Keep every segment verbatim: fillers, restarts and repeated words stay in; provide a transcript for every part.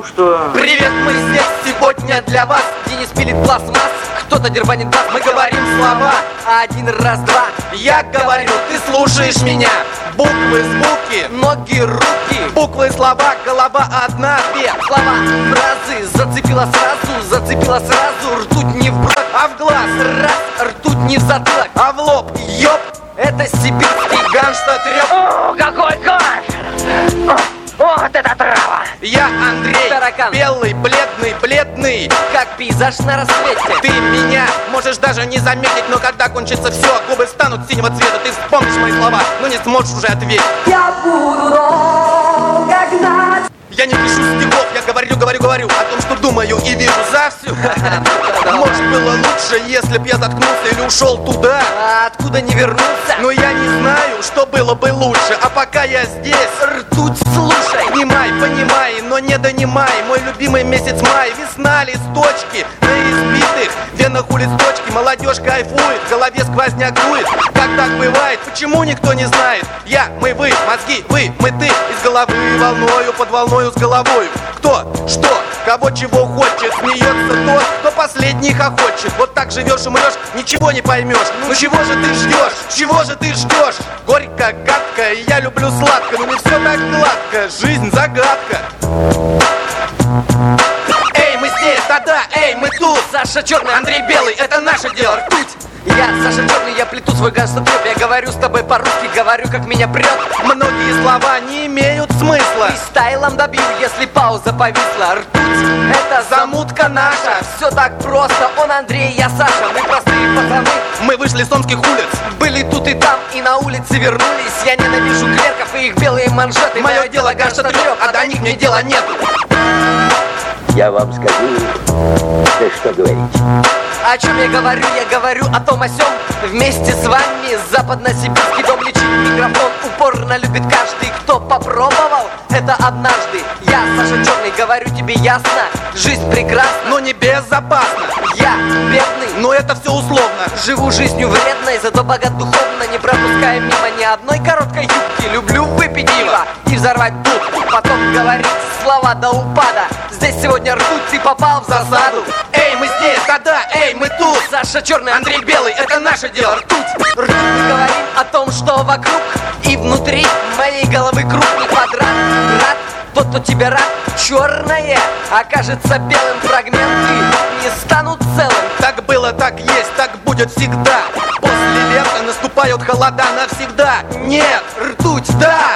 том, что... Привет, мы здесь сегодня для вас. Денис пилит пластмасс, кто-то дербанит бас. Мы говорим слова один, раз, два. Я говорю, ты слушаешь меня. Буквы, звуки, ноги, руки. Буквы, слова, голова одна, две. Слова, фразы, зацепила сразу, зацепила сразу. Ртуть не в бровь, а в глаз. Раз, ртуть не в затылок, а в лоб. Ёп, это сибирский ганштадт-рёб. О, какой кайф! Вот это трава! Я Андрей, Таракан. Белый, бледный, бледный, как пейзаж на рассвете. Ты меня можешь даже не заметить, но когда кончится все, губы станут синего цвета. Ты вспомнишь мои слова, но не сможешь уже ответить. Я буду долго гнать. Я не пишу стихов, я говорю, говорю, говорю о том, что думаю и вижу за всю. Может, было лучше, если б я заткнулся или ушел туда, А откуда не вернулся? но я не знаю, что было бы лучше. А пока я здесь, Ртуть, слушай. понимай, понимай, но не донимай. Мой любимый месяц май, весна, листочки на избитых венах у листочки. Молодежь кайфует, в голове сквозняк дует. Как так бывает, почему никто не знает? Я, мы, вы, мозги, вы, мы, ты. Из головы волною, под волною с головой. Кто, что, кого чего хочет. Смеется тот, кто последний хохочет. Вот так живешь и мрешь, ничего не поймешь. Ну чего же ты ждешь, чего же ты ждешь? Горько, гадко, и я люблю сладко. Но не все так гладко, жизнь загадка. Эй, мы здесь, да-да, эй, мы тут. Саша Черный, Андрей Белый, это наше дело, ртуть. Я Саша Черный, я плету свой ганштадт-рёб. Я говорю с тобой по-русски, говорю, как меня прет. Многие слова не имеют смысла. Фристайлом добью, если пауза повисла. Ртуть, это замутка наша. Все так просто, он Андрей, я Саша. Мы простые пацаны, Мы вышли с омских улиц. были тут и там, и на улице вернулись. Я ненавижу клерков и их белые манжеты. Мое дело ганштадт-рёб, а до них мне дела нету. Я вам скажу, да что говорить. О чем я говорю? Я говорю о том о сём. Вместе с вами западно-сибирский дом лечит микрофон. Упорно любит каждый, кто попробовал это однажды. Я Саша Черный, говорю тебе ясно. Жизнь прекрасна, Но не безопасно, я бедный. но это все условно. Живу жизнью вредной, зато богат духовно. Не пропуская мимо ни одной короткой юбки. Люблю выпить пиво и взорвать будку. Потом говорить слова до упада. Здесь сегодня ртуть, ты попал в засаду. Эй, мы здесь, да-да, эй, мы тут. Саша Черный, Андрей Белый, это наше дело, ртуть. Ртуть, мы говорим о том, что вокруг и внутри моей головы крупный квадрат. Рад, тот, кто тебя рад, черное окажется белым. Фрагменты не станут целым. Так было, так есть, так будет всегда. После лета наступают холода навсегда. Нет, ртуть, да.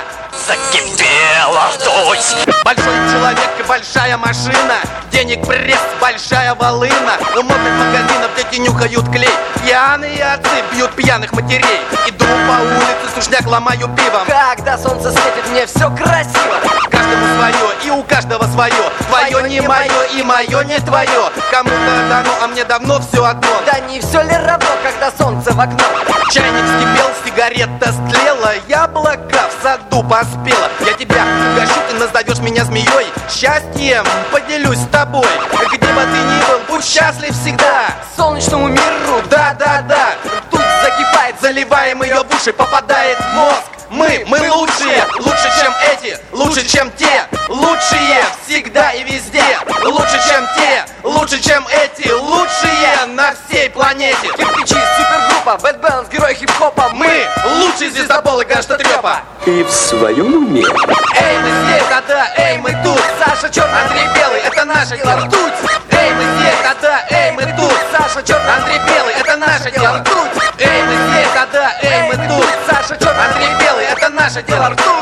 Закипела ртуть. Большой человек и большая машина. Денег пресс, большая волына. У модных магазинов дети нюхают клей. Пьяные отцы бьют пьяных матерей. Иду по улице, сушняк ломаю пивом. Когда солнце светит, мне все красиво. Каждому свое, и у каждого свое. Твое не мое, и мое не твое. Кому-то дано, а мне давно все одно. Да не все ли равно, когда солнце в окно? Чайник вскипел, сигарета стлела. Яблоко в саду поспело. Я тебя угощу, ты назовешь меня змеей. Счастьем поделюсь с тобой. Где бы ты ни был, будь счастлив всегда. Солнечному миру, Да-да-да, тут закипает. заливаем ее в уши, попадает в мозг. Мы, мы лучшие, лучше, чем эти, лучше, чем те. Лучшие всегда и везде. Лучше, чем те, лучше, чем эти. Лучшие на всей планете. Кирпичи, супергруппа, Bad Balance, герой хип-хопа. Мы лучшие звездоболы ганштадт-рёпа. Ты в своем уме? Эй, мы здесь, да-да, эй, мы тут. Саша Черный, Андрей Белый, это наше дело, ртуть. Эй, мы здесь, да-да, эй, мы тут. Саша Черный, Андрей Белый, это наше дело, ртуть. Эй, мы здесь, да-да, эй, мы тут. Саша Черный, Андрей Белый, это наше дело, ртуть.